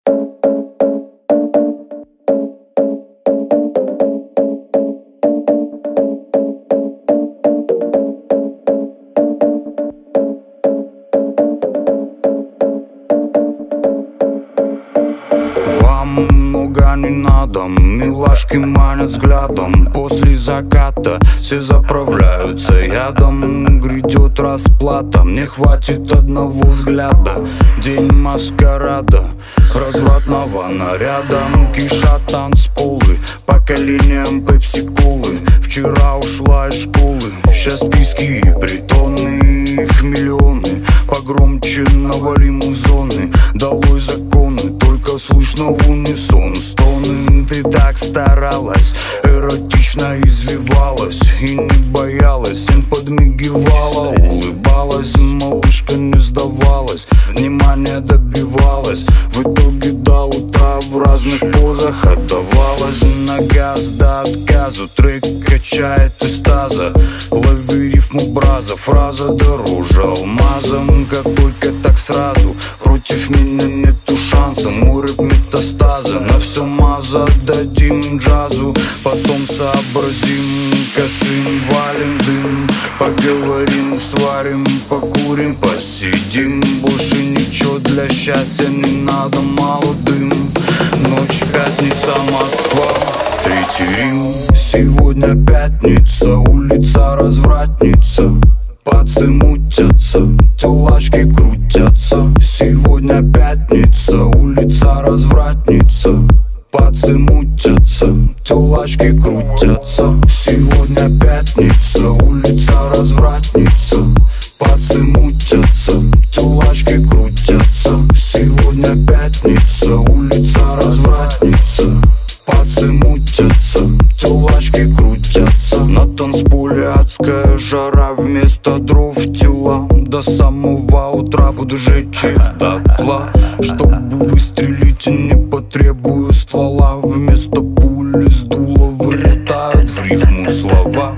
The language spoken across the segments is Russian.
Много не надо, милашки манят взглядом. После заката все заправляются ядом. Грядет расплата, мне хватит одного взгляда. День маскарада, развратного наряда. Кишат танцполы, поколением пепси-колы. Вчера ушла из школы, сейчас списки и притоны. Их миллионы, погромче навалим у зоны. Долой законы, только слышно в унисон стоны. Ты так старалась, эротично извивалась и не боялась, им подмигивала, улыбалась. Малышка не сдавалась, внимание добивалась. В итоге до утра в разных позах отдавалась. На газ до отказу, трек качает из таза. Лови рифму браза, фраза дороже алмаза. Как только так сразу, против меня нету шанса. Мой рэп метастаза, на все маза дадим джазу. Потом сообразим, косым валим дым. Поговорим, сварим, покурим, посидим. Больше ничего для счастья не надо, мало дым. Ночь, пятница, Москва, третий Рим. Сегодня пятница, улица развратница. Пацы мутятся, тёлачки крутятся. Сегодня пятница, улица развратница. Пацы мутятся, тёлачки крутятся. Сегодня пятница, улица развратница. Пацы мутятся, тёлачки крутятся. Сегодня пятница, улица развратница. Пацы мутятся, тёлачки крутятся. На танцполе адская жара, вместо дров тела. До самого утра буду жечь их дотла. Чтобы выстрелить, не потребую ствола. Вместо пули с дула вылетают в рифму слова.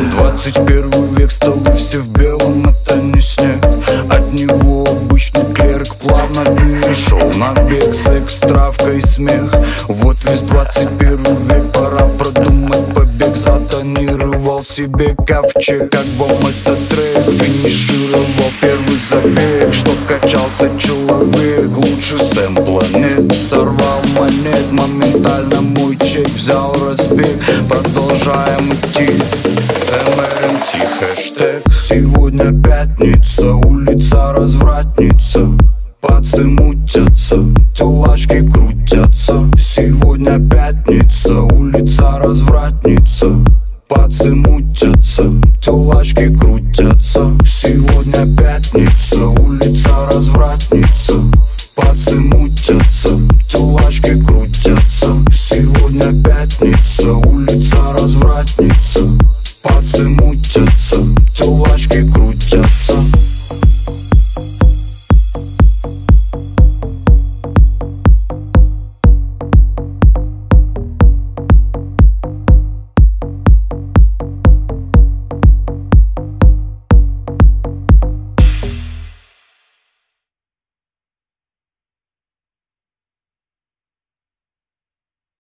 21 век, столы все в белом, это не снег. От него обычный клерк плавно перешел на бег. Секс, травка и смех, вот весь 21 век. Пора продумать побег, затонировал себе ковчег. Как вам этот трек? Финишировал первый забег, чтоб качался человек. Лучше сэмпла нет, сорвал монет. Моментально мой чек взял разбег. Продолжаем идти, МРМТ хэштег. Сегодня пятница, улица развратница. Пацы мутятся, тёлачки крутятся. Сегодня пятница, улица развратница. Пацы мутятся, тёлачки крутятся. Сегодня пятница, улица развратница. Пацы мутятся, тёлачки крутятся. Сегодня пятница, улица развратница. Пацы мутятся, тёлачки крутятся.